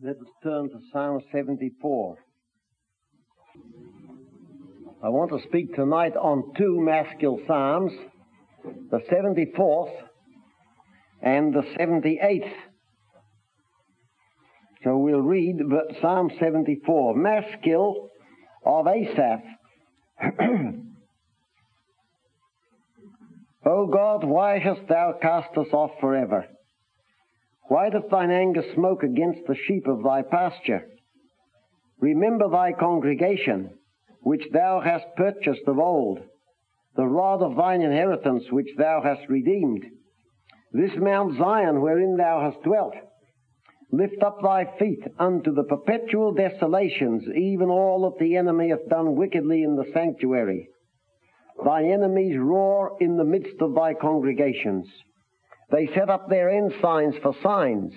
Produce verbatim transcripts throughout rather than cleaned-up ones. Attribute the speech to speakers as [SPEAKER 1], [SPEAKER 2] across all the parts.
[SPEAKER 1] Let us turn to Psalm seventy-four. I want to speak tonight on two Maskil Psalms, the seventy-fourth and the seventy-eighth. So we'll read Psalm seventy-four, Maskil of Asaph. O God, why hast thou cast us off forever? Why doth thine anger smoke against the sheep of thy pasture? Remember thy congregation, which thou hast purchased of old, the rod of thine inheritance, which thou hast redeemed. This Mount Zion, wherein thou hast dwelt. Lift up thy feet unto the perpetual desolations, even all that the enemy hath done wickedly in the sanctuary. Thy enemies roar in the midst of thy congregations. They set up their ensigns for signs.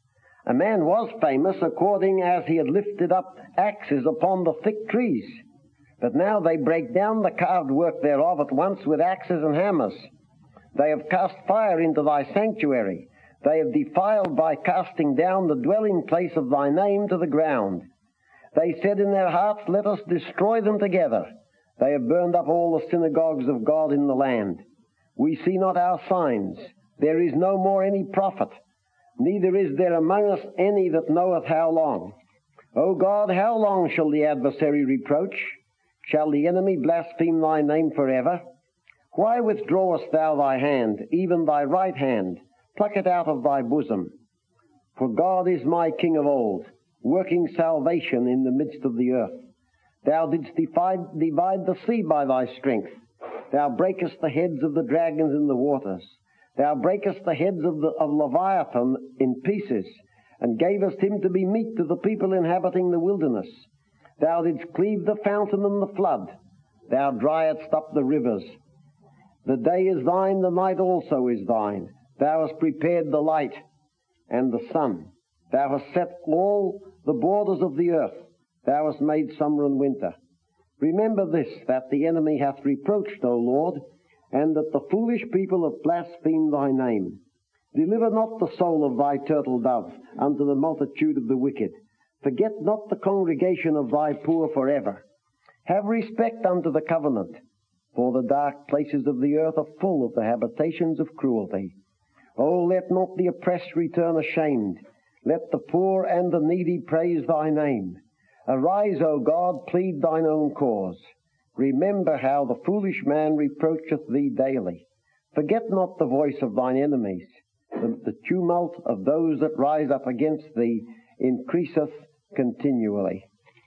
[SPEAKER 1] A man was famous according as he had lifted up axes upon the thick trees. But now they break down the carved work thereof at once with axes and hammers. They have cast fire into thy sanctuary. They have defiled by casting down the dwelling place of thy name to the ground. They said in their hearts, let us destroy them together. They have burned up all the synagogues of God in the land. We see not our signs. There is no more any prophet, neither is there among us any that knoweth how long. O God, how long shall the adversary reproach? Shall the enemy blaspheme thy name forever? Why withdrawest thou thy hand, even thy right hand? Pluck it out of thy bosom. For God is my King of old, working salvation in the midst of the earth. Thou didst divide, divide the sea by thy strength. Thou breakest the heads of the dragons in the waters. Thou breakest the heads of, the, of Leviathan in pieces, and gavest him to be meat to the people inhabiting the wilderness. Thou didst cleave the fountain and the flood. Thou driedst up the rivers. The day is thine, the night also is thine. Thou hast prepared the light and the sun. Thou hast set all the borders of the earth. Thou hast made summer and winter. Remember this, that the enemy hath reproached, O Lord, and that the foolish people have blasphemed thy name. Deliver not the soul of thy turtle dove unto the multitude of the wicked. Forget not the congregation of thy poor forever. Have respect unto the covenant, for the dark places of the earth are full of the habitations of cruelty. O let not the oppressed return ashamed. Let the poor and the needy praise thy name. Arise, O God, plead thine own cause. Remember how the foolish man reproacheth thee daily. Forget not the voice of thine enemies. The, the tumult of those that rise up against thee increaseth continually.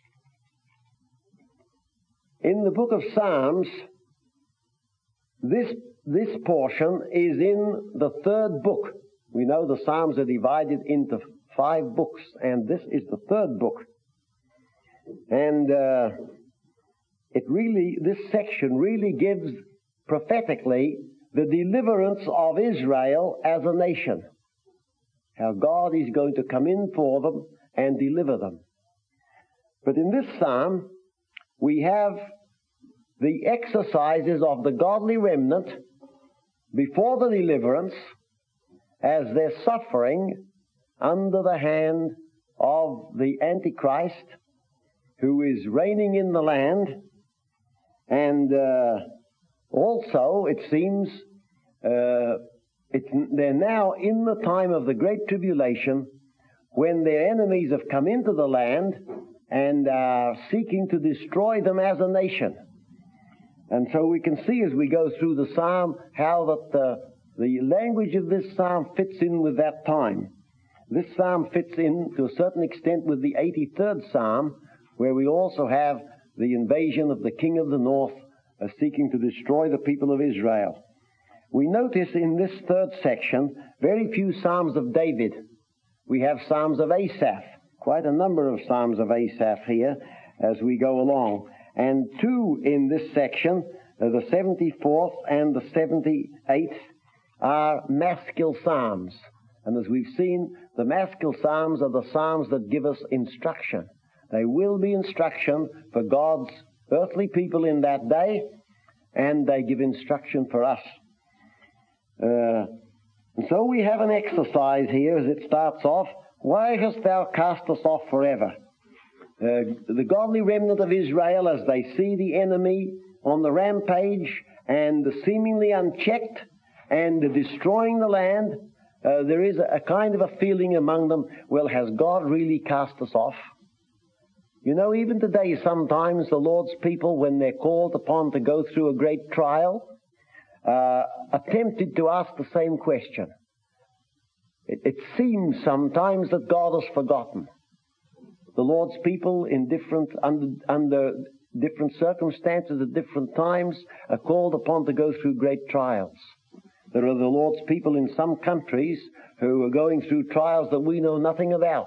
[SPEAKER 1] In the book of Psalms, this, this portion is in the third book. We know the Psalms are divided into five books, and this is the third book. And uh, it really, this section really gives prophetically the deliverance of Israel as a nation. How God is going to come in for them and deliver them. But in this psalm, we have the exercises of the godly remnant before the deliverance as they're suffering under the hand of the Antichrist, who is reigning in the land. And uh, also, it seems, uh, it's, they're now in the time of the Great Tribulation, when their enemies have come into the land and are seeking to destroy them as a nation. And so we can see as we go through the psalm how that the, the language of this psalm fits in with that time. This psalm fits in to a certain extent with the eighty-third psalm, where we also have the invasion of the king of the north uh, seeking to destroy the people of Israel. We notice in this third section very few psalms of David. We have psalms of Asaph, quite a number of psalms of Asaph here as we go along. And two in this section, uh, the seventy-fourth and the seventy-eighth, are Maskil Psalms. And as we've seen, the Maskil Psalms are the psalms that give us instruction. They will be instruction for God's earthly people in that day, and they give instruction for us. Uh, and so we have an exercise here as it starts off. Why hast thou cast us off forever? Uh, the godly remnant of Israel, as they see the enemy on the rampage and seemingly unchecked and destroying the land, uh, there is a, a kind of a feeling among them, well, has God really cast us off? You know, even today, sometimes the Lord's people, when they're called upon to go through a great trial, uh, are tempted to ask the same question. It, it seems sometimes that God has forgotten. The Lord's people in different, under, under different circumstances at different times are called upon to go through great trials. There are the Lord's people in some countries who are going through trials that we know nothing about.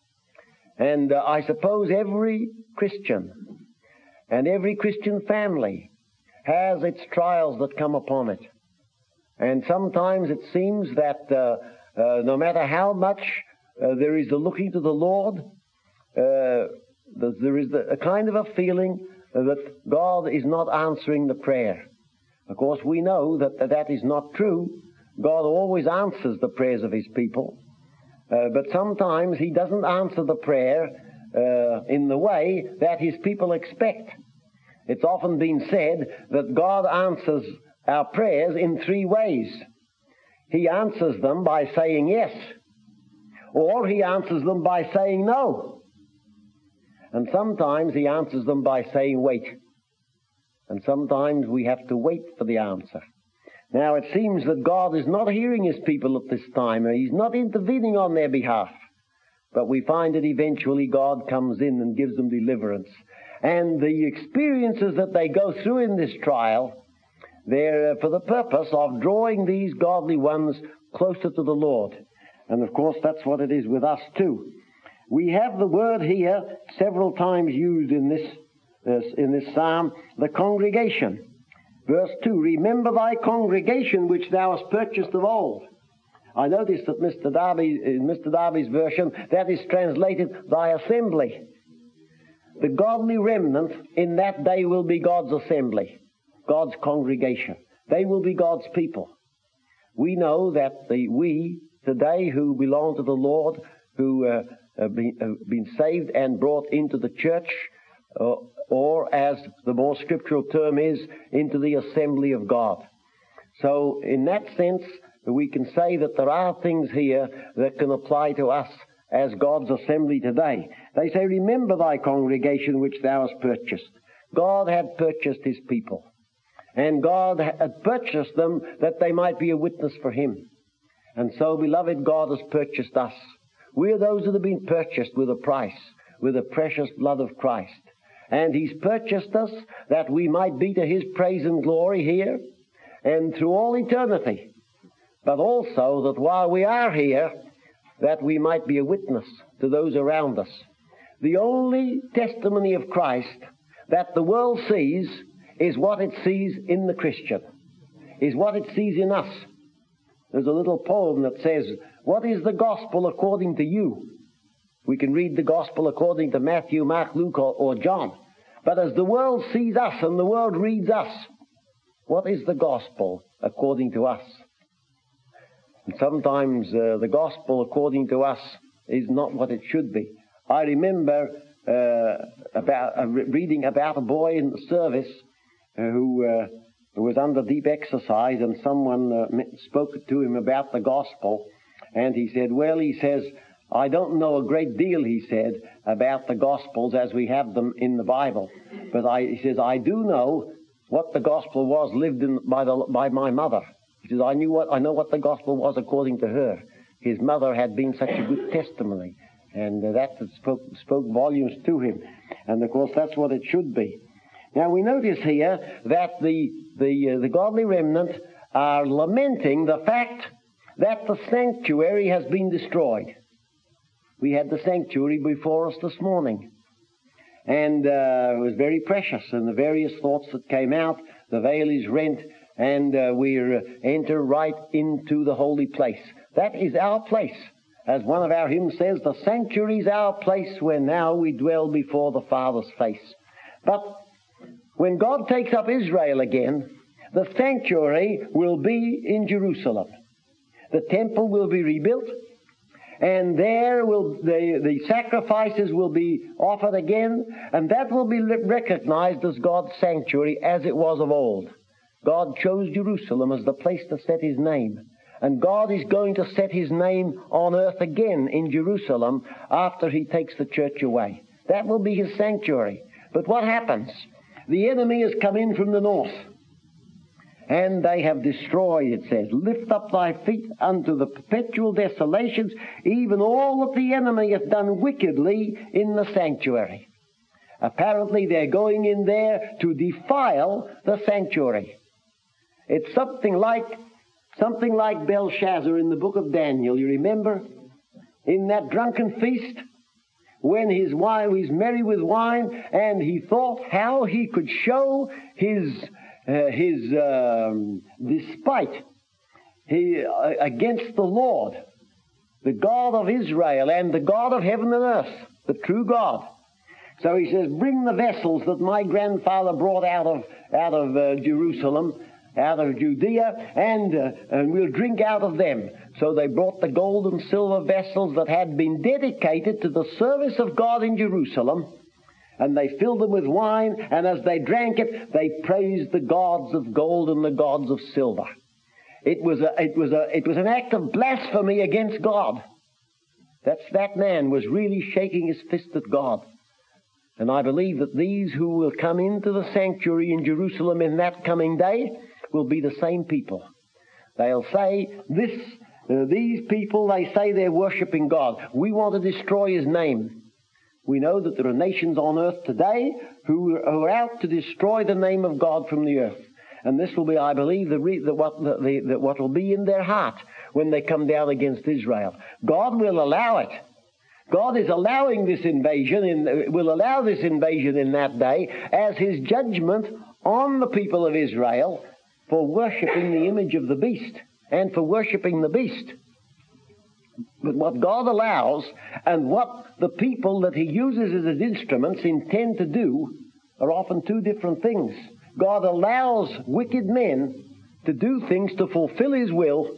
[SPEAKER 1] And uh, I suppose every Christian and every Christian family has its trials that come upon it. And sometimes it seems that uh, uh, no matter how much uh, there is the looking to the Lord, uh, there is a kind of a feeling that God is not answering the prayer. Of course, we know that that is not true. God always answers the prayers of His people. Uh, but sometimes He doesn't answer the prayer uh, in the way that His people expect. It's often been said that God answers our prayers in three ways. He answers them by saying yes, or He answers them by saying no. And sometimes He answers them by saying wait. And sometimes we have to wait for the answer. Now, it seems that God is not hearing His people at this time. He's not intervening on their behalf. But we find that eventually God comes in and gives them deliverance. And the experiences that they go through in this trial, they're for the purpose of drawing these godly ones closer to the Lord. And of course, that's what it is with us too. We have the word here several times used in this, uh, in this psalm, the congregation. Verse two, remember thy congregation which thou hast purchased of old. I noticed that Mister Darby, in Mister Darby's version, that is translated thy assembly. The godly remnant in that day will be God's assembly, God's congregation. They will be God's people. We know that the we today who belong to the Lord, who uh, have been, uh, been saved and brought into the church, uh, or as the more scriptural term is, into the assembly of God. So in that sense, we can say that there are things here that can apply to us as God's assembly today. They say, remember thy congregation which thou hast purchased. God had purchased His people. And God had purchased them that they might be a witness for Him. And so, beloved, God has purchased us. We are those that have been purchased with a price, with the precious blood of Christ. And He's purchased us that we might be to His praise and glory here and through all eternity. But also that while we are here, that we might be a witness to those around us. The only testimony of Christ that the world sees is what it sees in the Christian, is what it sees in us. There's a little poem that says, what is the gospel according to you? We can read the gospel according to Matthew, Mark, Luke, or, or John. But as the world sees us and the world reads us, what is the gospel according to us? And sometimes uh, the gospel according to us is not what it should be. I remember uh, about uh, reading about a boy in the service uh, who, uh, who was under deep exercise, and someone uh, spoke to him about the gospel, and he said, well, he says, I don't know a great deal, he said, about the Gospels as we have them in the Bible. But I, he says, I do know what the Gospel was lived in by, the, by my mother. He says, I knew what I know what the Gospel was according to her. His mother had been such a good testimony, and uh, that spoke, spoke volumes to him. And of course, that's what it should be. Now we notice here that the the, uh, the godly remnant are lamenting the fact that the sanctuary has been destroyed. We had the sanctuary before us this morning, and uh, it was very precious, and the various thoughts that came out, the veil is rent, and uh, we uh, enter right into the holy place. That is our place. As one of our hymns says, the sanctuary is our place where now we dwell before the Father's face. But when God takes up Israel again, the sanctuary will be in Jerusalem. The temple will be rebuilt, and there will the, the sacrifices will be offered again, and that will be recognized as God's sanctuary as it was of old. God chose Jerusalem as the place to set His name. And God is going to set His name on earth again in Jerusalem after He takes the church away. That will be His sanctuary. But what happens? The enemy has come in from the north, and they have destroyed, it says, lift up thy feet unto the perpetual desolations, even all that the enemy hath done wickedly in the sanctuary. Apparently they're going in there to defile the sanctuary. It's something like something like Belshazzar in the book of Daniel. You remember? In that drunken feast, when his wine was merry with wine, and he thought how he could show his uh, his um, despite he, uh, against the Lord, the God of Israel and the God of heaven and earth, the true God. So he says, bring the vessels that my grandfather brought out of out of uh, Jerusalem, out of Judea, and, uh, and we'll drink out of them. So they brought the gold and silver vessels that had been dedicated to the service of God in Jerusalem, and they filled them with wine, and as they drank it, they praised the gods of gold and the gods of silver. It was a, it was a, it was an act of blasphemy against God. That's, that man was really shaking his fist at God. And I believe that these who will come into the sanctuary in Jerusalem in that coming day will be the same people. They'll say, this, uh, these people, they say they're worshipping God. We want to destroy His name. We know that there are nations on earth today who are out to destroy the name of God from the earth. And this will be, I believe, the, re- the, what, the, the, the, what will be in their heart when they come down against Israel. God will allow it. God is allowing this invasion, in, will allow this invasion in that day as His judgment on the people of Israel for worshipping the image of the beast and for worshipping the beast. But what God allows and what the people that He uses as His instruments intend to do are often two different things. God allows wicked men to do things to fulfill His will,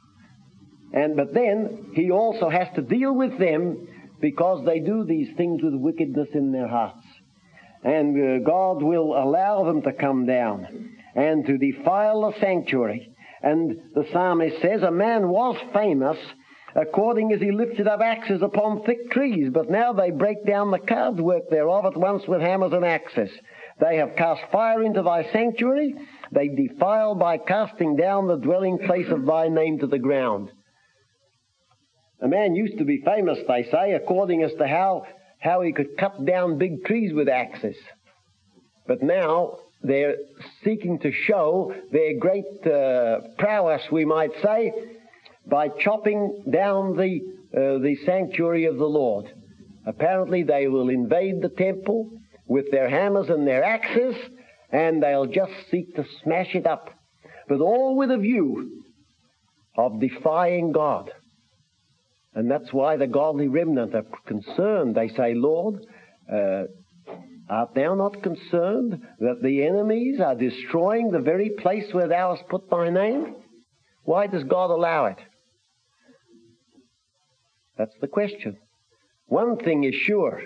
[SPEAKER 1] and but then He also has to deal with them because they do these things with wickedness in their hearts. And uh, God will allow them to come down and to defile the sanctuary. And the psalmist says, a man was famous according as he lifted up axes upon thick trees, but now they break down the carved work thereof at once with hammers and axes. They have cast fire into thy sanctuary. They defile by casting down the dwelling place of thy name to the ground. A man used to be famous, they say, according as to how, how he could cut down big trees with axes. But now they're seeking to show their great uh, prowess, we might say, by chopping down the, uh, the sanctuary of the Lord. Apparently they will invade the temple with their hammers and their axes, and they'll just seek to smash it up, but all with a view of defying God. And that's why the godly remnant are concerned. They say, Lord, uh, art thou not concerned that the enemies are destroying the very place where thou hast put thy name? Why does God allow it? That's the question. One thing is sure.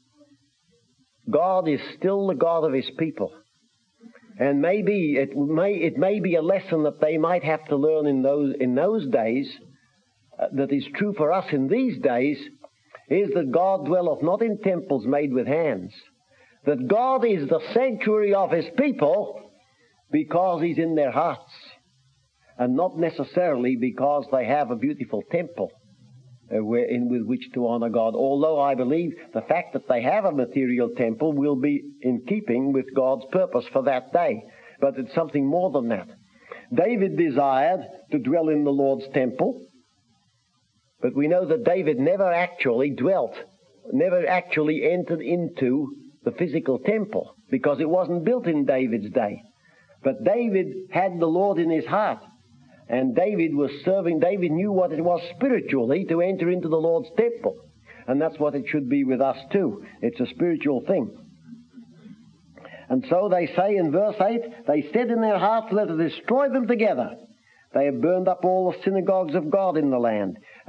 [SPEAKER 1] God is still the God of His people. And maybe it may, it may be a lesson that they might have to learn in those, in those days, uh, that is true for us in these days, is that God dwelleth not in temples made with hands. That God is the sanctuary of His people because He's in their hearts, and not necessarily because they have a beautiful temple uh, where, in, with which to honor God. Although I believe the fact that they have a material temple will be in keeping with God's purpose for that day. But it's something more than that. David desired to dwell in the Lord's temple, but we know that David never actually dwelt, never actually entered into the physical temple, because it wasn't built in David's day. But David had the Lord in his heart, and David was serving. David knew what it was spiritually to enter into the Lord's temple, and that's what it should be with us too. It's a spiritual thing. And so they say in verse eight, they said in their hearts, let us destroy them together. They have burned up all the synagogues of God in the land,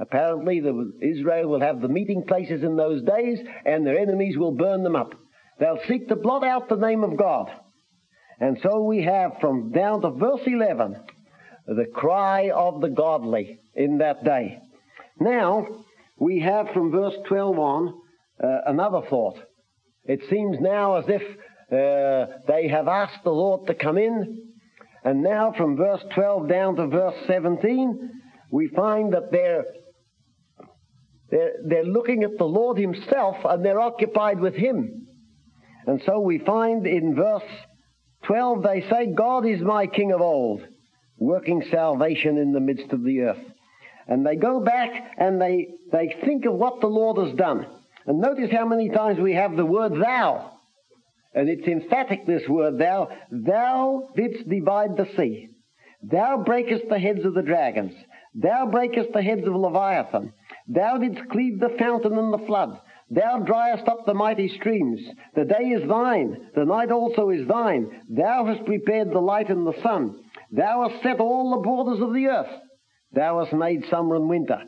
[SPEAKER 1] Apparently the, Israel will have the meeting places in those days, and their enemies will burn them up. They'll seek to blot out the name of God. And so we have from down to verse eleven, the cry of the godly in that day. Now, we have from verse twelve on uh, another thought. It seems now as if uh, they have asked the Lord to come in, and now from verse twelve down to verse seventeen, we find that they're, they're, they're looking at the Lord himself, and they're occupied with him. And so we find in verse twelve, they say, God is my King of old, working salvation in the midst of the earth. And they go back and they, they think of what the Lord has done. And notice how many times we have the word thou. And it's emphatic, this word thou. Thou didst divide the sea. Thou breakest the heads of the dragons. Thou breakest the heads of Leviathan. Thou didst cleave the fountain and the flood. Thou driest up the mighty streams. The day is thine. The night also is thine. Thou hast prepared the light and the sun. Thou hast set all the borders of the earth. Thou hast made summer and winter.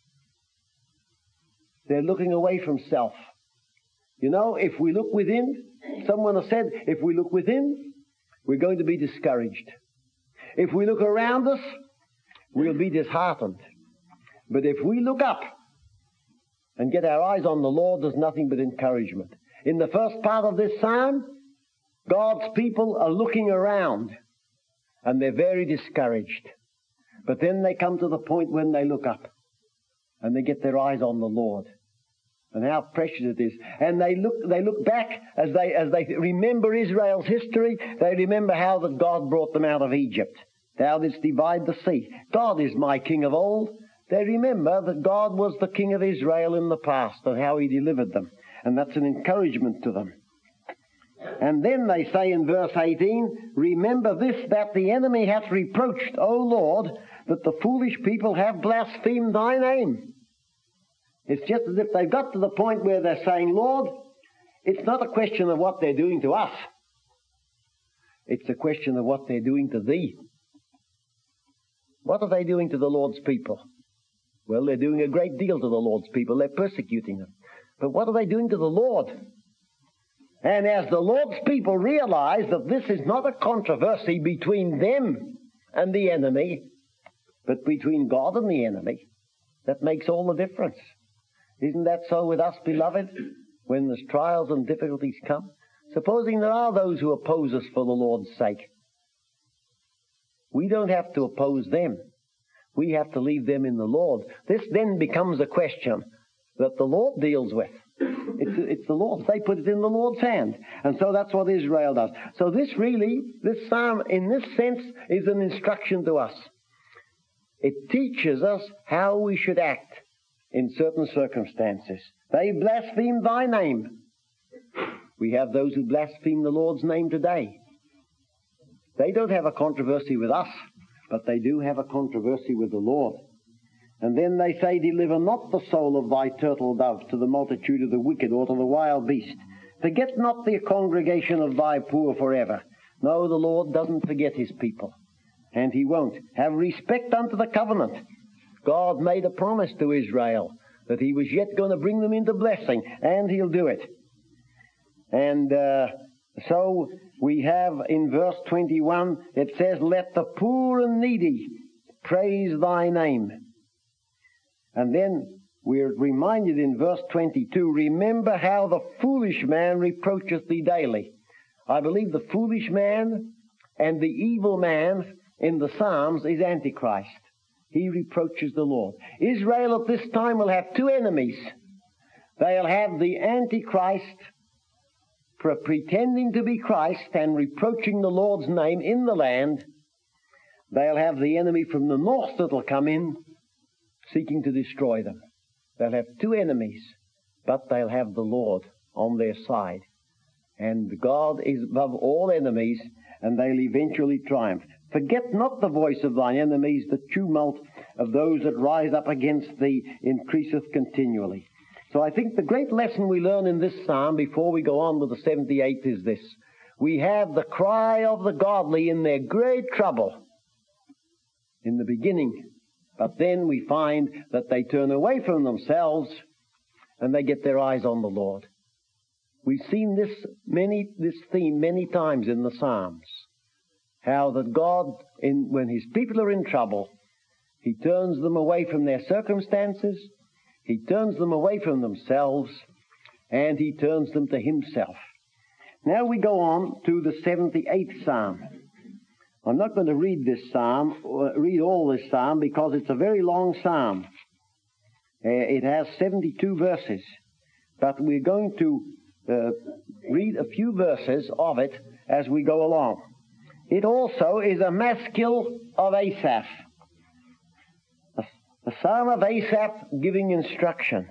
[SPEAKER 1] They're looking away from self. You know, if we look within, someone has said, if we look within, we're going to be discouraged. If we look around us, we'll be disheartened. But if we look up and get our eyes on the Lord, there's nothing but encouragement. In the first part of this psalm, God's people are looking around and they're very discouraged. But then they come to the point when they look up and they get their eyes on the Lord and how precious it is. And they look, they look back as they, as they remember Israel's history. They remember how that God brought them out of Egypt. Thou didst divide the sea. God is my King of old. They remember that God was the King of Israel in the past and how he delivered them. And that's an encouragement to them. And then they say in verse eighteen, remember this, that the enemy hath reproached, O Lord, that the foolish people have blasphemed thy name. It's just as if they've got to the point where they're saying, Lord, it's not a question of what they're doing to us. It's a question of what they're doing to thee. What are they doing to the Lord's people? Well, they're doing a great deal to the Lord's people. They're persecuting them. But what are they doing to the Lord? And as the Lord's people realize that this is not a controversy between them and the enemy, but between God and the enemy, that makes all the difference. Isn't that so with us, beloved, when there's trials and difficulties come? Supposing there are those who oppose us for the Lord's sake. We don't have to oppose them. We have to leave them in the Lord. This then becomes a question that the Lord deals with. It's, it's the Lord's. They put it in the Lord's hand. And so that's what Israel does. So this really, this psalm, in this sense, is an instruction to us. It teaches us how we should act in certain circumstances. They blaspheme thy name. We have those who blaspheme the Lord's name today. They don't have a controversy with us, but they do have a controversy with the Lord. And then they say, deliver not the soul of thy turtle dove to the multitude of the wicked or to the wild beast. Forget not the congregation of thy poor forever. No, the Lord doesn't forget his people. And he won't. Have respect unto the covenant. God made a promise to Israel that he was yet going to bring them into blessing, and he'll do it. And uh, so we have in verse twenty-one, it says, let the poor and needy praise thy name. And then we're reminded in verse twenty-two, remember how the foolish man reproacheth thee daily. I believe the foolish man and the evil man in the Psalms is Antichrist. He reproaches the Lord. Israel at this time will have two enemies. They'll have the Antichrist for pretending to be Christ and reproaching the Lord's name in the land. They'll have the enemy from the north that'll come in seeking to destroy them. They'll have two enemies, but they'll have the Lord on their side. And God is above all enemies, and they'll eventually triumph. Forget not the voice of thine enemies, the tumult of those that rise up against thee increaseth continually. So I think the great lesson we learn in this psalm before we go on with the seventy-eighth is this. We have the cry of the godly in their great trouble in the beginning But then we find that they turn away from themselves and they get their eyes on the Lord. We've seen this many this theme many times in the Psalms. How that God, in, when His people are in trouble, He turns them away from their circumstances, He turns them away from themselves, and He turns them to Himself. Now we go on to the seventy-eighth Psalm. I'm not going to read this Psalm, read all this Psalm, because it's a very long Psalm. Uh, it has seventy-two verses, but we're going to uh, read a few verses of it as we go along. It also is a maskil of Asaph. The Psalm of Asaph giving instruction.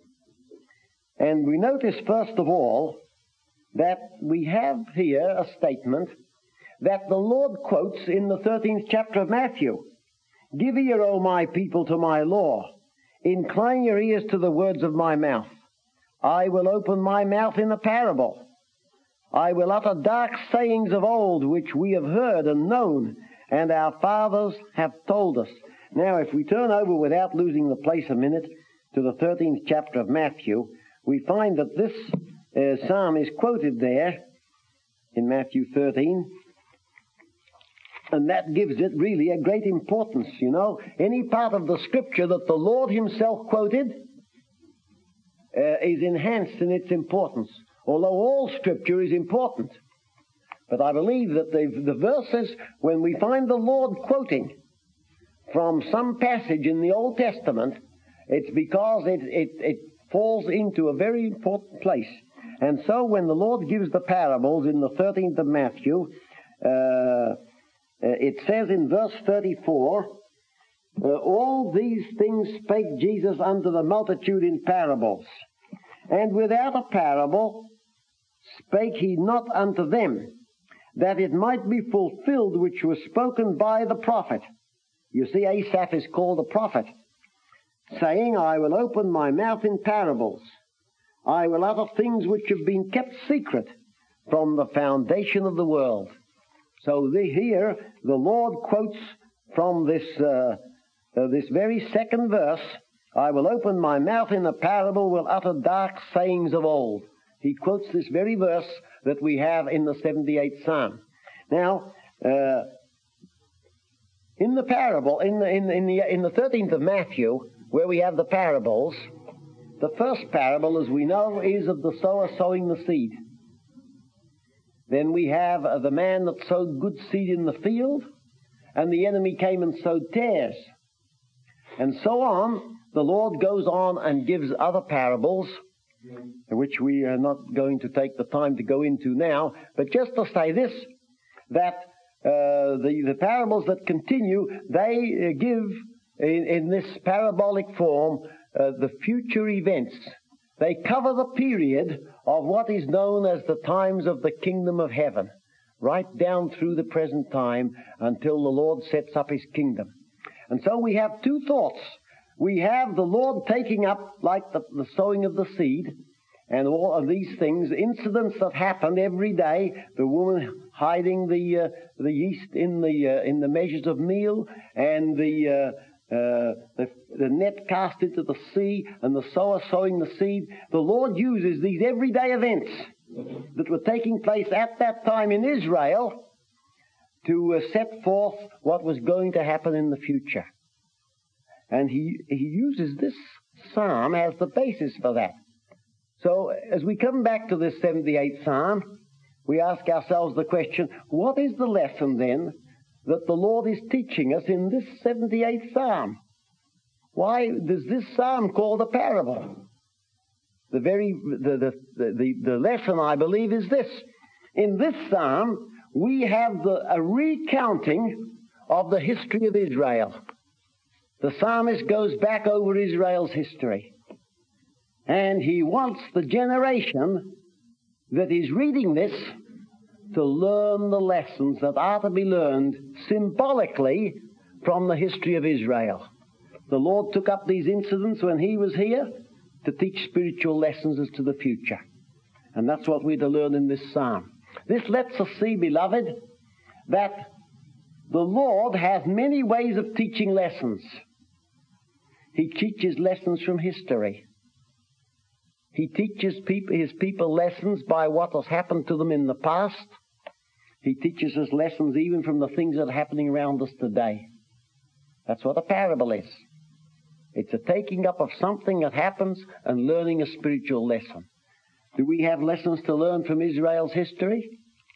[SPEAKER 1] And we notice first of all that we have here a statement that the Lord quotes in the thirteenth chapter of Matthew. Give ear, O my people, to my law. Incline your ears to the words of my mouth. I will open my mouth in a parable. I will utter dark sayings of old, which we have heard and known, and our fathers have told us. Now, if we turn over without losing the place a minute to the thirteenth chapter of Matthew, we find that this uh, psalm is quoted there in Matthew thirteen, and that gives it really a great importance. You know, any part of the scripture that the Lord Himself quoted uh, is enhanced in its importance, although all scripture is important. But I believe that the, the verses, when we find the Lord quoting from some passage in the Old Testament, it's because it, it, it falls into a very important place. And so when the Lord gives the parables in the thirteenth of Matthew, uh, it says in verse thirty-four, uh, all these things spake Jesus unto the multitude in parables. And without a parable spake He not unto them, that it might be fulfilled which was spoken by the prophet. You see, Asaph is called a prophet, saying, I will open my mouth in parables. I will utter things which have been kept secret from the foundation of the world. So the, here, the Lord quotes from this, uh, uh, this very second verse, I will open my mouth in a parable, will utter dark sayings of old. He quotes this very verse that we have in the seventy-eighth Psalm. Now, uh, in the parable, in the, in, in, the, in the thirteenth of Matthew, where we have the parables, the first parable, as we know, is of the sower sowing the seed. Then we have uh, the man that sowed good seed in the field, and the enemy came and sowed tares. And so on, the Lord goes on and gives other parables, which we are not going to take the time to go into now, but just to say this, that uh, the, the parables that continue, they uh, give in, in this parabolic form uh, the future events. They cover the period of what is known as the times of the kingdom of heaven, right down through the present time until the Lord sets up His kingdom. And so we have two thoughts. We have the Lord taking up, like the, the sowing of the seed, and all of these things, incidents that happen every day, the woman hiding the uh, the yeast in the uh, in the measures of meal, and the uh, Uh, the, the net cast into the sea, and the sower sowing the seed. The Lord uses these everyday events that were taking place at that time in Israel to uh, set forth what was going to happen in the future. And he, he uses this psalm as the basis for that. So as we come back to this seventy-eighth Psalm, we ask ourselves the question, what is the lesson then that the Lord is teaching us in this seventy-eighth Psalm? Why does this Psalm called a parable? The very the, the, the, the lesson, I believe, is this. In this Psalm, we have the, a recounting of the history of Israel. The psalmist goes back over Israel's history, and he wants the generation that is reading this to learn the lessons that are to be learned symbolically from the history of Israel. The Lord took up these incidents when He was here to teach spiritual lessons as to the future. And that's what we're to learn in this psalm. This lets us see, beloved, that the Lord has many ways of teaching lessons. He teaches lessons from history. He teaches people, his people lessons by what has happened to them in the past. He teaches us lessons even from the things that are happening around us today. That's what a parable is. It's a taking up of something that happens and learning a spiritual lesson. Do we have lessons to learn from Israel's history?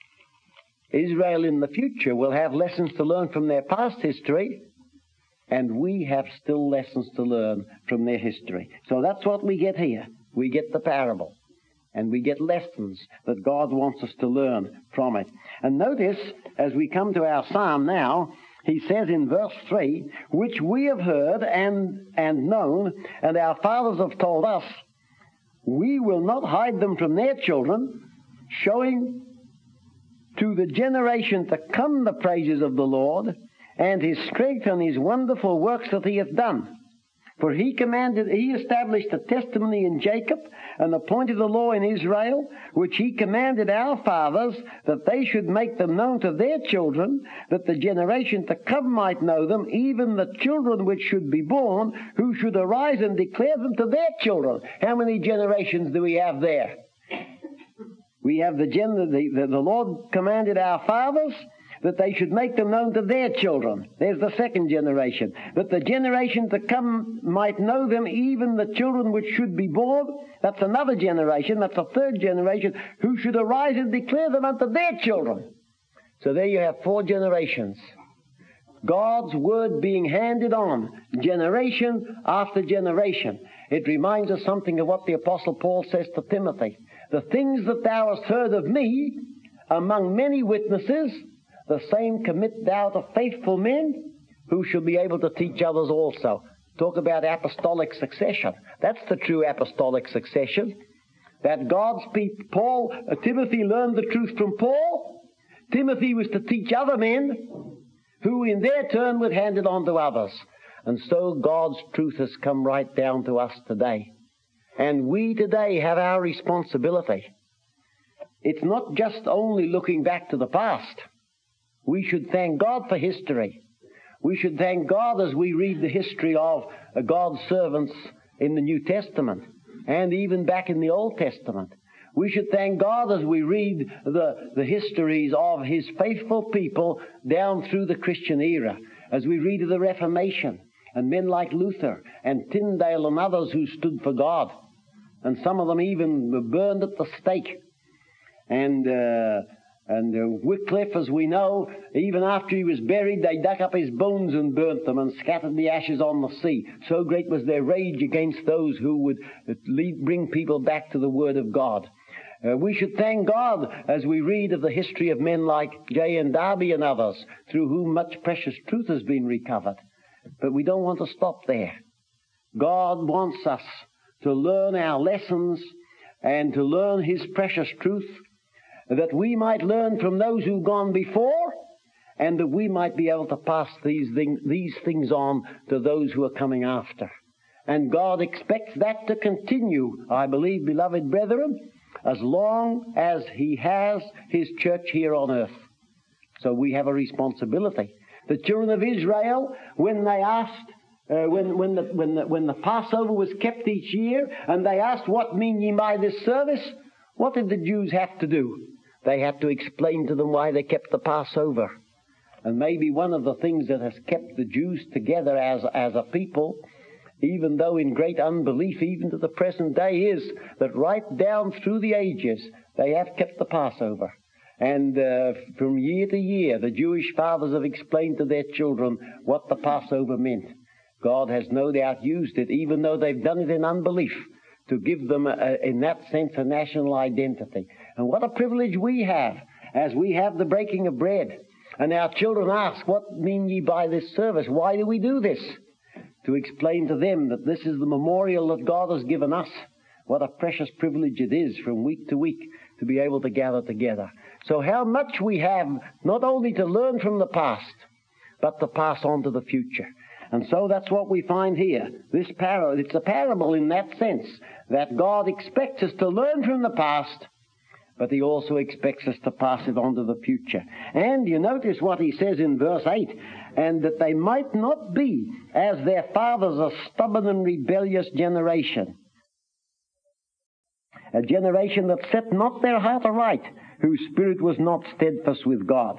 [SPEAKER 1] Israel in the future will have lessons to learn from their past history, and we have still lessons to learn from their history. So that's what we get here. We get the parable, and we get lessons that God wants us to learn from it. And notice, as we come to our psalm now, he says in verse three, which we have heard and, and known, and our fathers have told us, we will not hide them from their children, showing to the generation to come the praises of the Lord, and his strength and his wonderful works that he hath done. For he commanded, he established a testimony in Jacob, and appointed a law in Israel, which he commanded our fathers, that they should make them known to their children, that the generation to come might know them, even the children which should be born, who should arise and declare them to their children. How many generations do we have there? We have the, gen- the, the, the Lord commanded our fathers that they should make them known to their children. There's the second generation. That the generation to come might know them, even the children which should be born. That's another generation. That's a third generation, who should arise and declare them unto their children. So there you have four generations. God's word being handed on, generation after generation. It reminds us something of what the Apostle Paul says to Timothy. The things that thou hast heard of me among many witnesses, the same commit thou to faithful men, who shall be able to teach others also. Talk about apostolic succession. That's the true apostolic succession. That God's people, Paul, uh, Timothy learned the truth from Paul. Timothy was to teach other men, who in their turn would hand it on to others. And so God's truth has come right down to us today. And we today have our responsibility. It's not just only looking back to the past. We should thank God for history. We should thank God as we read the history of God's servants in the New Testament and even back in the Old Testament. We should thank God as we read the, the histories of his faithful people down through the Christian era, as we read of the Reformation and men like Luther and Tyndale and others who stood for God. And some of them even were burned at the stake. And uh, and uh, Wycliffe, as we know, even after he was buried, they dug up his bones and burnt them and scattered the ashes on the sea. So great was their rage against those who would lead, bring people back to the Word of God. Uh, we should thank God as we read of the history of men like J N Darby and others, through whom much precious truth has been recovered. But we don't want to stop there. God wants us to learn our lessons and to learn his precious truth, that we might learn from those who've gone before, and that we might be able to pass these, thing, these things on to those who are coming after. And God expects that to continue, I believe, beloved brethren, as long as he has his church here on earth. So we have a responsibility. The children of Israel, when they asked, uh, when, when, the, when, the, when the Passover was kept each year, and they asked, what mean ye by this service? What did the Jews have to do? They had to explain to them why they kept the Passover. And maybe one of the things that has kept the Jews together as, as a people, even though in great unbelief, even to the present day, is that right down through the ages, they have kept the Passover. And uh, from year to year, the Jewish fathers have explained to their children what the Passover meant. God has no doubt used it, even though they've done it in unbelief, to give them, a, a, in that sense, a national identity. And what a privilege we have, as we have the breaking of bread. And our children ask, what mean ye by this service? Why do we do this? To explain to them that this is the memorial that God has given us. What a precious privilege it is from week to week to be able to gather together. So how much we have not only to learn from the past, but to pass on to the future. And so that's what we find here. This parable, it's a parable in that sense, that God expects us to learn from the past, but he also expects us to pass it on to the future. And you notice what he says in verse eight, and that they might not be as their fathers, a stubborn and rebellious generation, a generation that set not their heart aright, whose spirit was not steadfast with God.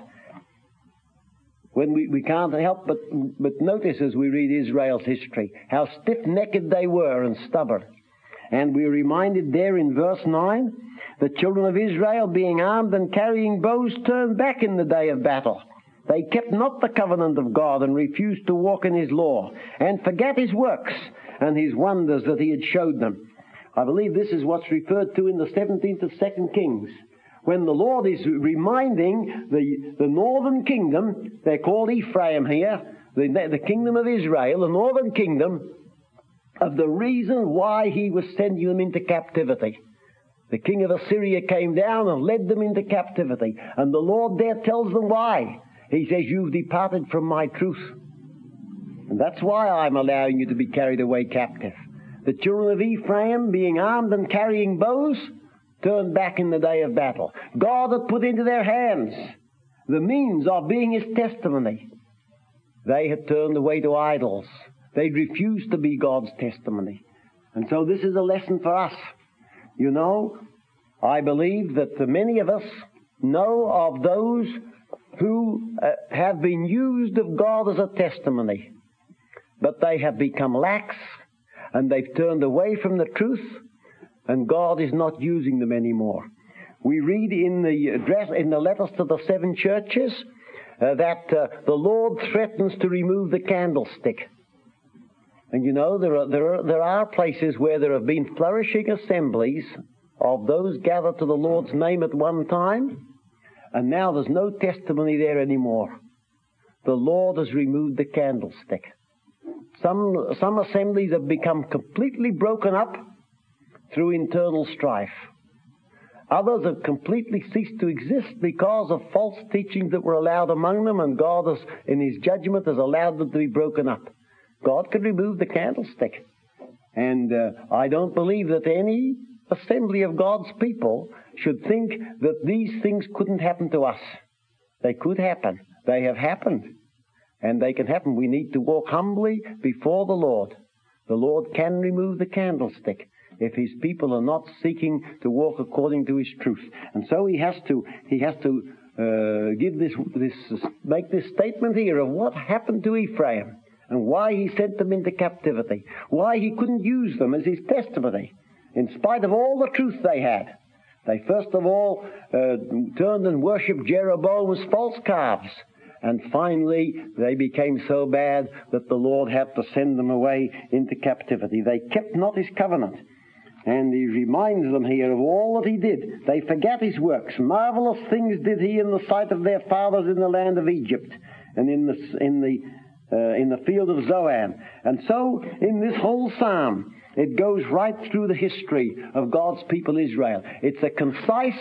[SPEAKER 1] When we, we can't help but, but notice as we read Israel's history, how stiff-necked they were and stubborn. And we're reminded there in verse nine, the children of Israel, being armed and carrying bows, turned back in the day of battle. They kept not the covenant of God and refused to walk in his law, and forgat his works and his wonders that he had showed them. I believe this is what's referred to in the seventeenth of Second Kings, when the Lord is reminding the, the northern kingdom, they're called Ephraim here, the, the kingdom of Israel, the northern kingdom, of the reason why he was sending them into captivity. The king of Assyria came down and led them into captivity. And the Lord there tells them why. He says, you've departed from my truth. And that's why I'm allowing you to be carried away captive. The children of Ephraim, being armed and carrying bows, turned back in the day of battle. God had put into their hands the means of being his testimony. They had turned away to idols. They refused to be God's testimony. And so this is a lesson for us. You know, I believe that many of us know of those who uh, have been used of God as a testimony, but they have become lax and they've turned away from the truth, and God is not using them anymore. We read in the address, in the letters to the seven churches, uh, that uh, the Lord threatens to remove the candlestick. And you know, there are, there are, there are places where there have been flourishing assemblies of those gathered to the Lord's name at one time, and now there's no testimony there anymore. The Lord has removed the candlestick. Some, some assemblies have become completely broken up through internal strife. Others have completely ceased to exist because of false teachings that were allowed among them, and God has, in his judgment, has allowed them to be broken up. God could remove the candlestick. And uh, I don't believe that any assembly of God's people should think that these things couldn't happen to us. They could happen. They have happened. And they can happen. We need to walk humbly before the Lord. The Lord can remove the candlestick if his people are not seeking to walk according to his truth. And so he has to, he has to uh, give this, this, make this statement here of what happened to Ephraim, and why he sent them into captivity, why he couldn't use them as his testimony, in spite of all the truth they had. They first of all uh, turned and worshipped Jeroboam's false calves, and finally they became so bad that the Lord had to send them away into captivity. They kept not his covenant, and he reminds them here of all that he did. They forgot his works. Marvelous things did he in the sight of their fathers in the land of Egypt, and in the in the Uh, in the field of Zoan. And so, in this whole psalm, it goes right through the history of God's people Israel. It's a concise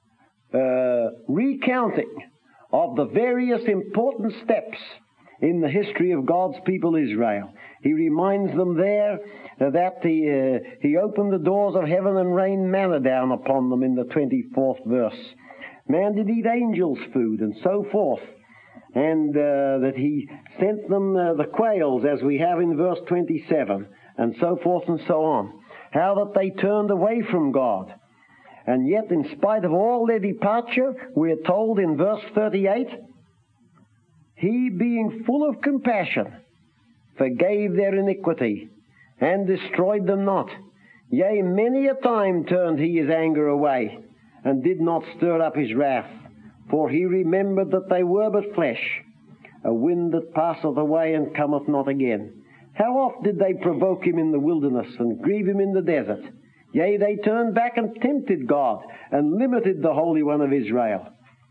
[SPEAKER 1] uh, recounting of the various important steps in the history of God's people Israel. He reminds them there that the, uh, he opened the doors of heaven and rained manna down upon them in the twenty-fourth verse. Man did eat angels' food, and so forth. And uh, that he sent them uh, the quails, as we have in verse twenty-seven, and so forth and so on. How that they turned away from God. And yet, in spite of all their departure, we are told in verse thirty-eight, he, being full of compassion, forgave their iniquity, and destroyed them not. Yea, many a time turned he his anger away, and did not stir up his wrath. For he remembered that they were but flesh, a wind that passeth away and cometh not again. How oft did they provoke him in the wilderness, and grieve him in the desert? Yea, they turned back and tempted God, and limited the Holy One of Israel.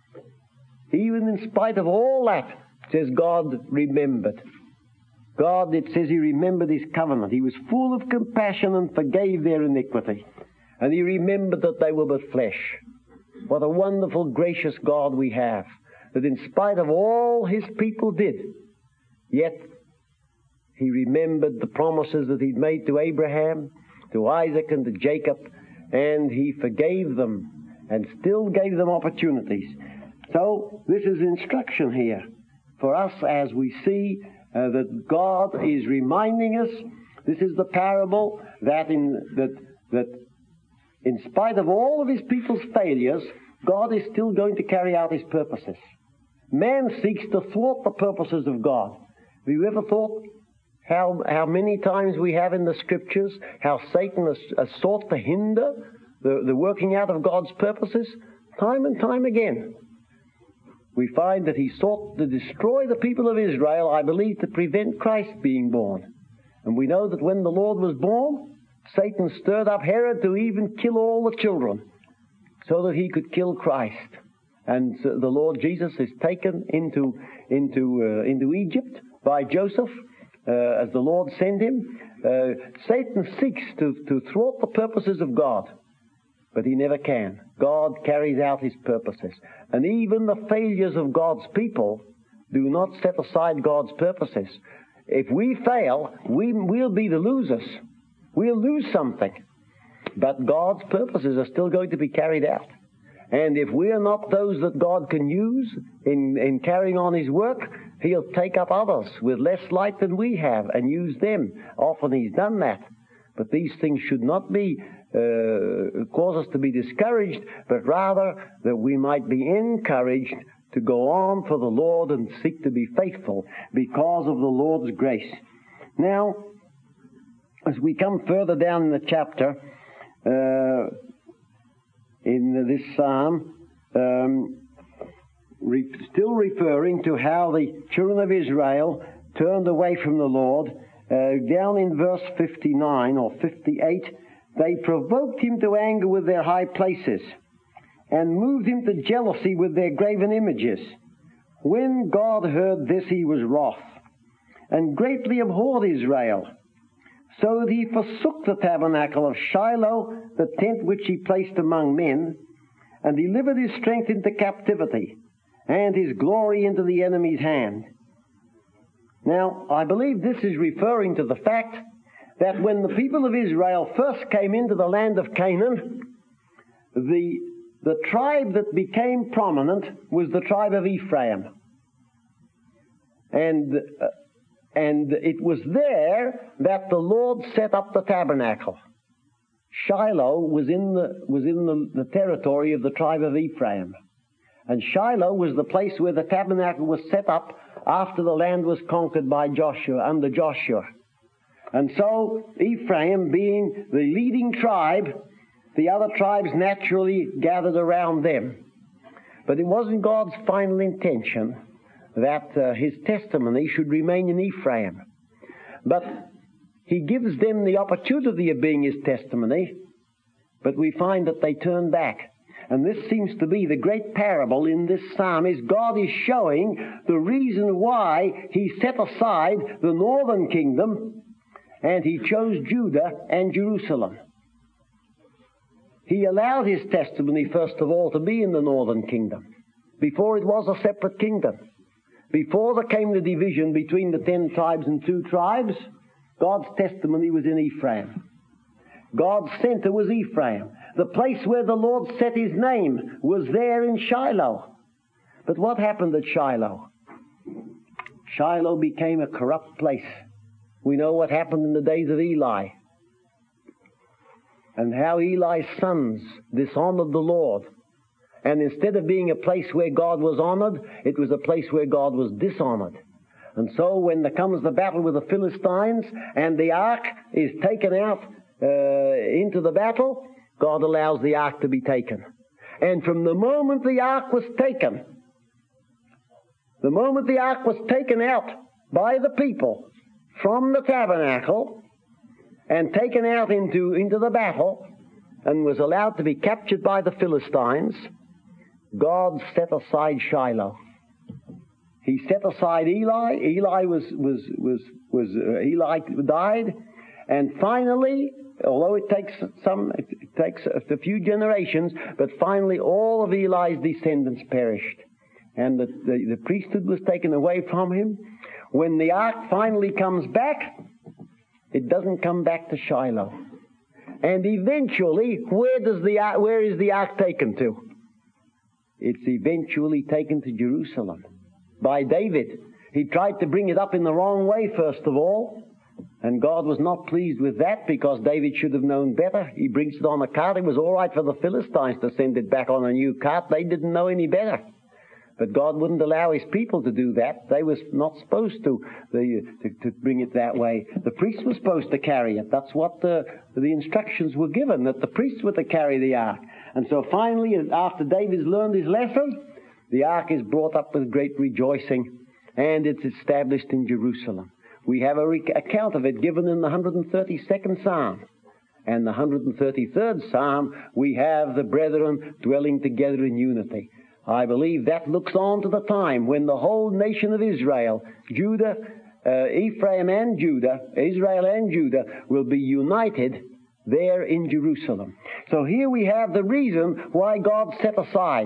[SPEAKER 1] Even in spite of all that, says God remembered. God, it says he remembered his covenant. He was full of compassion and forgave their iniquity. And he remembered that they were but flesh. What a wonderful, gracious God we have, that in spite of all his people did, yet he remembered the promises that he'd made to Abraham, to Isaac, and to Jacob, and he forgave them, and still gave them opportunities. So this is instruction here for us as we see uh, that God is reminding us. This is the parable that in that that in spite of all of his people's failures, God is still going to carry out his purposes. Man seeks to thwart the purposes of God. Have you ever thought how how many times we have in the Scriptures how Satan has, has sought to hinder the, the working out of God's purposes? Time and time again. We find that he sought to destroy the people of Israel, I believe, to prevent Christ being born. And we know that when the Lord was born, Satan stirred up Herod to even kill all the children so that he could kill Christ. And so the Lord Jesus is taken into, into, uh, into Egypt by Joseph uh, as the Lord sent him. Uh, Satan seeks to, to thwart the purposes of God, but he never can. God carries out his purposes. And even the failures of God's people do not set aside God's purposes. If we fail, we, we'll be the losers. We'll lose something. But God's purposes are still going to be carried out. And if we are not those that God can use in, in carrying on his work, he'll take up others with less light than we have and use them. Often he's done that. But these things should not be uh, cause us to be discouraged, but rather that we might be encouraged to go on for the Lord and seek to be faithful because of the Lord's grace. Now, as we come further down in the chapter, uh, in this psalm, um, re- still referring to how the children of Israel turned away from the Lord, uh, down in verse fifty-nine or fifty-eight, they provoked him to anger with their high places, and moved him to jealousy with their graven images. When God heard this, he was wroth, and greatly abhorred Israel, so that he forsook the tabernacle of Shiloh, the tent which he placed among men, and delivered his strength into captivity, and his glory into the enemy's hand. Now, I believe this is referring to the fact that when the people of Israel first came into the land of Canaan, the The tribe that became prominent was the tribe of Ephraim. And, uh, and it was there that the Lord set up the tabernacle. Shiloh was in the, was in the, the territory of the tribe of Ephraim. And Shiloh was the place where the tabernacle was set up after the land was conquered by Joshua, under Joshua. And so Ephraim, being the leading tribe, the other tribes naturally gathered around them. But it wasn't God's final intention that uh, his testimony should remain in Ephraim. But he gives them the opportunity of being his testimony, but we find that they turn back. And this seems to be the great parable in this psalm, is God is showing the reason why he set aside the northern kingdom and he chose Judah and Jerusalem. He allowed his testimony, first of all, to be in the northern kingdom, before it was a separate kingdom. Before there came the division between the ten tribes and two tribes, God's testimony was in Ephraim. God's center was Ephraim. The place where the Lord set his name was there in Shiloh. But what happened at Shiloh? Shiloh became a corrupt place. We know what happened in the days of Eli, and how Eli's sons dishonored the Lord. And instead of being a place where God was honored, it was a place where God was dishonored. And so when there comes the battle with the Philistines and the ark is taken out uh, into the battle, God allows the ark to be taken. And from the moment the ark was taken, the moment the ark was taken out by the people from the tabernacle and taken out into, into the battle and was allowed to be captured by the Philistines, God set aside Shiloh. He set aside Eli. Eli was, was, was, was, uh, Eli died. And finally, although it takes some, it takes a few generations, but finally all of Eli's descendants perished. And the, the, the priesthood was taken away from him. When the ark finally comes back, it doesn't come back to Shiloh. And eventually, where does the ark, where is the ark taken to? It's eventually taken to Jerusalem by David. He tried to bring it up in the wrong way, first of all, and God was not pleased with that because David should have known better. He brings it on a cart. It was all right for the Philistines to send it back on a new cart. They didn't know any better. But God wouldn't allow His people to do that. They were not supposed to, the, to, to bring it that way. The priests were supposed to carry it. That's what the, the instructions were given, that the priests were to carry the ark. And so finally, after David's learned his lesson, the ark is brought up with great rejoicing, and it's established in Jerusalem. We have a rec- account of it given in the one hundred thirty-second Psalm. And the one hundred thirty-third Psalm, we have the brethren dwelling together in unity. I believe that looks on to the time when the whole nation of Israel, Judah, uh, Ephraim and Judah, Israel and Judah, will be united there in Jerusalem. So here we have the reason why God set aside.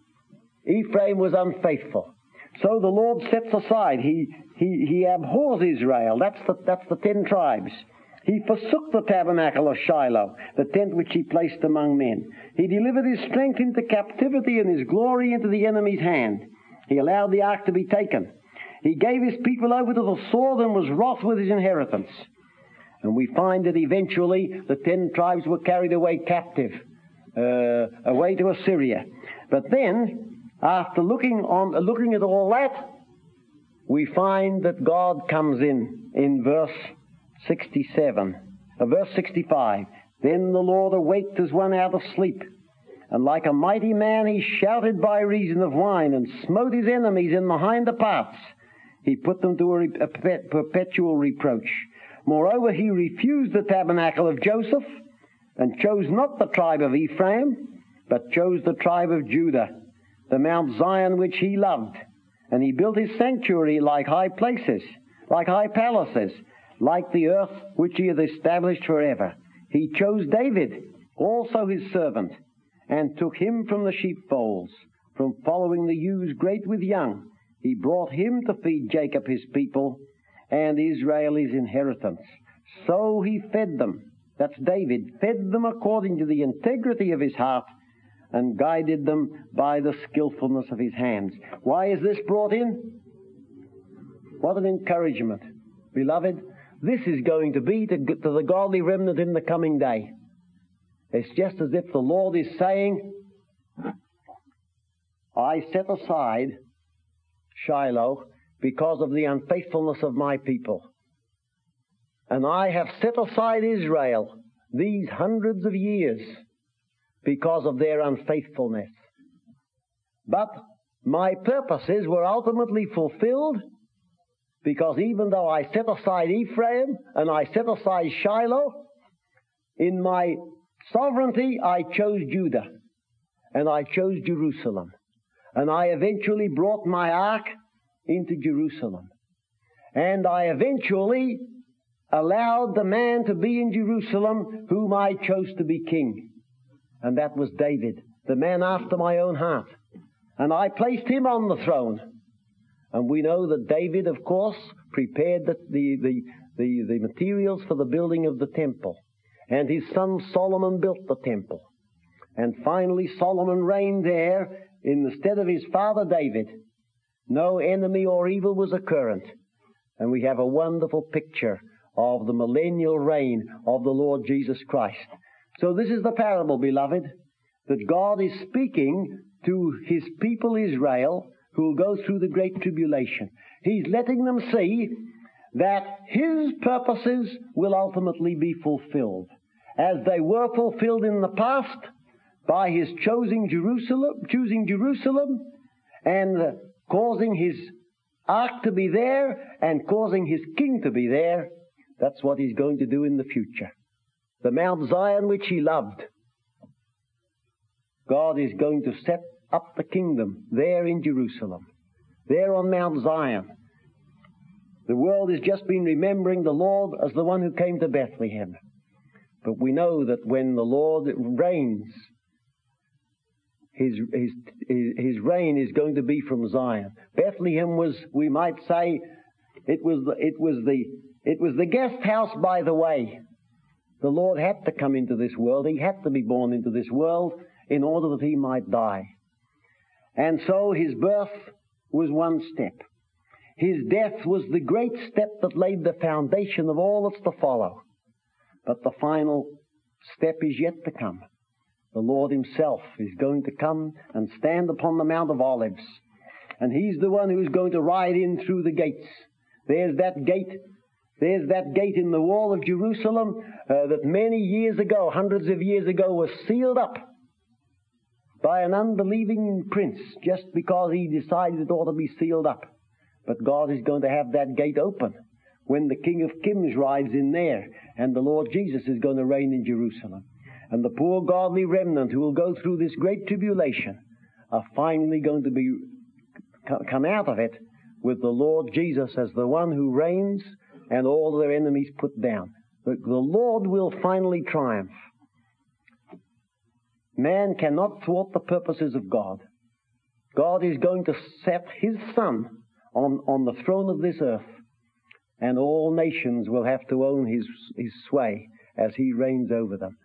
[SPEAKER 1] Ephraim was unfaithful. So the Lord sets aside. He, he, he abhors Israel. That's the, that's the ten tribes. He forsook the tabernacle of Shiloh, the tent which He placed among men. He delivered His strength into captivity and His glory into the enemy's hand. He allowed the ark to be taken. He gave His people over to the sword and was wroth with His inheritance. And we find that eventually the ten tribes were carried away captive, uh, away to Assyria. But then, after looking on, looking at all that, we find that God comes in, in verse sixty-seven, uh, verse sixty-five. Then the Lord awaked as one out of sleep, and like a mighty man He shouted by reason of wine, and smote His enemies in the hinder parts. He put them to a, re- a perpetual reproach. Moreover, He refused the tabernacle of Joseph, and chose not the tribe of Ephraim, but chose the tribe of Judah, the Mount Zion which He loved. And He built His sanctuary like high places, like high palaces, like the earth which He hath established forever. He chose David, also His servant, and took him from the sheepfolds, from following the ewes great with young. He brought him to feed Jacob His people, and Israel His inheritance. So He fed them, that's David, fed them according to the integrity of His heart, and guided them by the skillfulness of His hands. Why is this brought in? What an encouragement. Beloved, this is going to be to, to the godly remnant in the coming day. It's just as if the Lord is saying, I set aside Shiloh because of the unfaithfulness of my people. And I have set aside Israel these hundreds of years because of their unfaithfulness. But my purposes were ultimately fulfilled, because even though I set aside Ephraim and I set aside Shiloh, in my sovereignty I chose Judah and I chose Jerusalem. And I eventually brought my ark into Jerusalem. And I eventually allowed the man to be in Jerusalem whom I chose to be king. And that was David, the man after my own heart. And I placed him on the throne. And we know that David, of course, prepared the, the, the, the, the materials for the building of the temple. And his son Solomon built the temple. And finally Solomon reigned there in the stead of his father David. No enemy or evil was occurrent. And we have a wonderful picture of the millennial reign of the Lord Jesus Christ. So this is the parable, beloved, that God is speaking to His people Israel, who will go through the great tribulation. He's letting them see that His purposes will ultimately be fulfilled, as they were fulfilled in the past by His choosing Jerusalem, choosing Jerusalem, and uh, causing His ark to be there, and causing His king to be there. That's what He's going to do in the future. The Mount Zion which He loved. God is going to set up the kingdom there in Jerusalem, there on Mount Zion. The world has just been remembering the Lord as the one who came to Bethlehem. But we know that when the Lord reigns, his, his, his reign is going to be from Zion. Bethlehem was, we might say, it was the, it was the, it was the guest house by the way. The Lord had to come into this world. He had to be born into this world in order that he might die. And so his birth was one step. His death was the great step that laid the foundation of all that's to follow. But the final step is yet to come. The Lord himself is going to come and stand upon the Mount of Olives. And he's the one who's going to ride in through the gates. There's that gate. There's that gate in the wall of Jerusalem uh, that many years ago, hundreds of years ago, was sealed up by an unbelieving prince just because he decided it ought to be sealed up. But God is going to have that gate open when the King of Kings rides in there, and the Lord Jesus is going to reign in Jerusalem. And the poor godly remnant who will go through this great tribulation are finally going to be come out of it with the Lord Jesus as the one who reigns and all their enemies put down. The, the Lord will finally triumph. Man cannot thwart the purposes of God. God is going to set his Son on, on the throne of this earth, and all nations will have to own his, his sway as he reigns over them.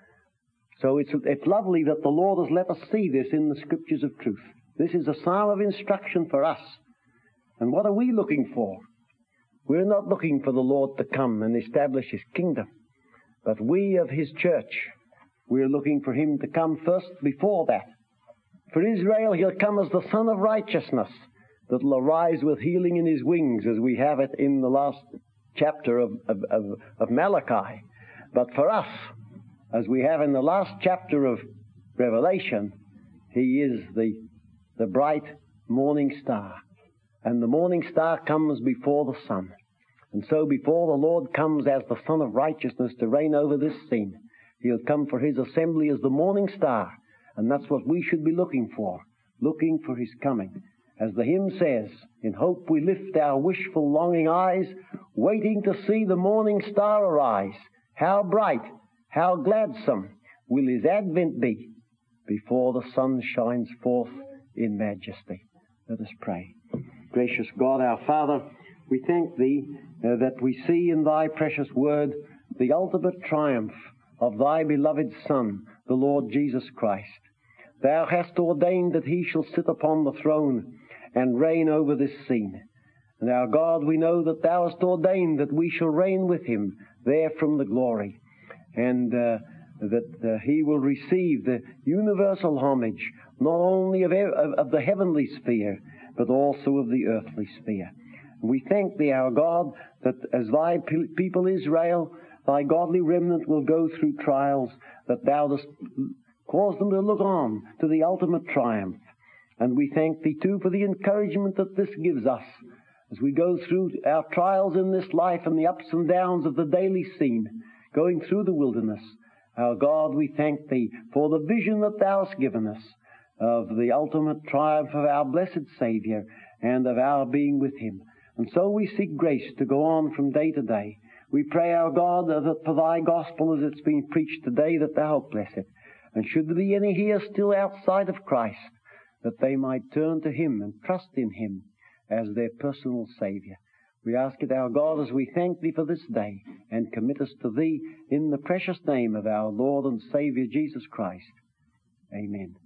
[SPEAKER 1] So it's, it's lovely that the Lord has let us see this in the Scriptures of truth. This is a psalm of instruction for us. And what are we looking for? We're not looking for the Lord to come and establish his kingdom, but we of his church, we're looking for him to come first before that. For Israel, he'll come as the Son of Righteousness that will arise with healing in his wings, as we have it in the last chapter of, of, of, of Malachi. But for us, as we have in the last chapter of Revelation, he is the, the bright morning star. And the morning star comes before the sun. And so before the Lord comes as the Son of Righteousness to reign over this scene, he'll come for his assembly as the morning star. And that's what we should be looking for, looking for his coming. As the hymn says, in hope we lift our wishful longing eyes, waiting to see the morning star arise. How bright, how gladsome will his advent be before the sun shines forth in majesty. Let us pray. Gracious God, our Father, we thank thee uh, that we see in thy precious word the ultimate triumph of thy beloved Son, the Lord Jesus Christ. Thou hast ordained that he shall sit upon the throne and reign over this scene. And our God, we know that thou hast ordained that we shall reign with him there from the glory, and uh, that uh, he will receive the universal homage, not only of, of, of the heavenly sphere, but also of the earthly sphere. We thank thee, our God, that as thy people Israel, thy godly remnant will go through trials, that thou dost cause them to look on to the ultimate triumph. And we thank thee too for the encouragement that this gives us as we go through our trials in this life and the ups and downs of the daily scene, going through the wilderness. Our God, we thank thee for the vision that thou hast given us of the ultimate triumph of our blessed Savior and of our being with him. And so we seek grace to go on from day to day. We pray, our God, that for thy gospel as it's been preached today, that thou bless it. And should there be any here still outside of Christ, that they might turn to him and trust in him as their personal Savior. We ask it, our God, as we thank thee for this day and commit us to thee in the precious name of our Lord and Savior Jesus Christ. Amen.